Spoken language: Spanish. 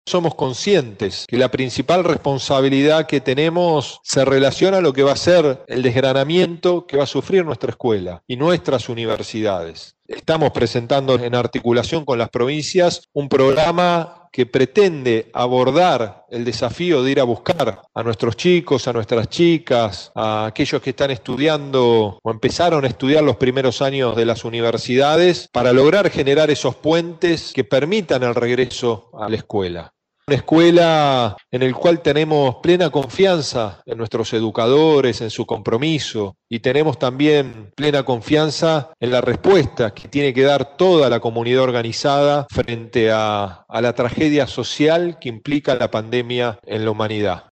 Somos conscientes que la principal responsabilidad que tenemos se relaciona a lo que va a ser el desgranamiento que va a sufrir nuestra escuela y nuestras universidades. Estamos presentando en articulación con las provincias un programa que pretende abordar el desafío de ir a buscar a nuestros chicos, a nuestras chicas, a aquellos que están estudiando o empezaron a estudiar los primeros años de las universidades para lograr generar esos puentes que permitan el regreso a la escuela. Una escuela en la cual tenemos plena confianza en nuestros educadores, en su compromiso, y tenemos también plena confianza en la respuesta que tiene que dar toda la comunidad organizada frente a la tragedia social que implica la pandemia en la humanidad.